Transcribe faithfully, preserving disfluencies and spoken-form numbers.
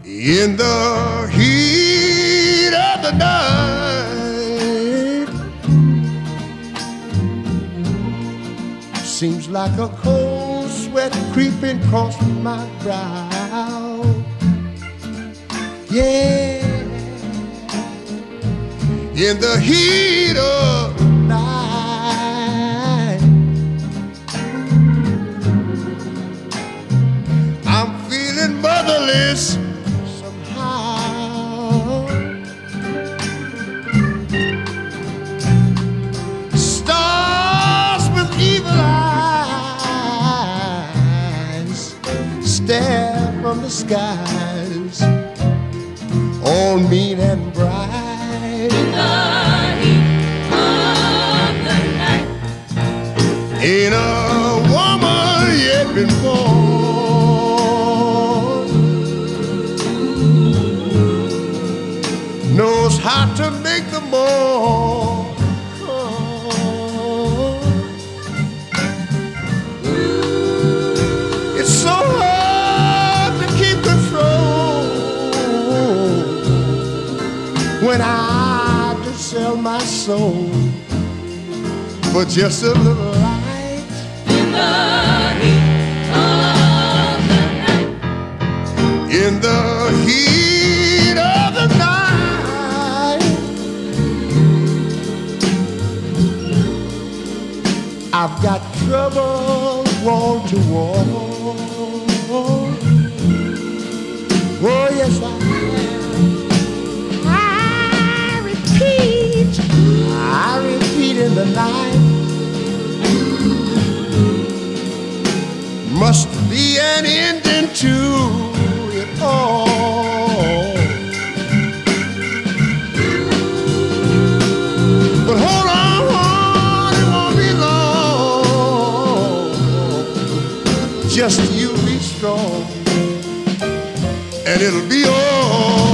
In the heat of the night, seems like a cold sweat creeping across my brow. Yeah, in the heat of the night, I'm feeling motherless somehow. Stars with evil eyes stare from the skies, all mean and bright. In the heat of the night, Ain't a woman yet been born knows how to make the more. It's so hard to keep control when I just sell my soul for just a little light. in the heat of the night, In the heat of the night, I've got trouble wall to wall. Oh yes, I have. I repeat, I repeat in the night. Must be an ending to it all. But hold on, it won't be long. Just you be strong, and it'll be all.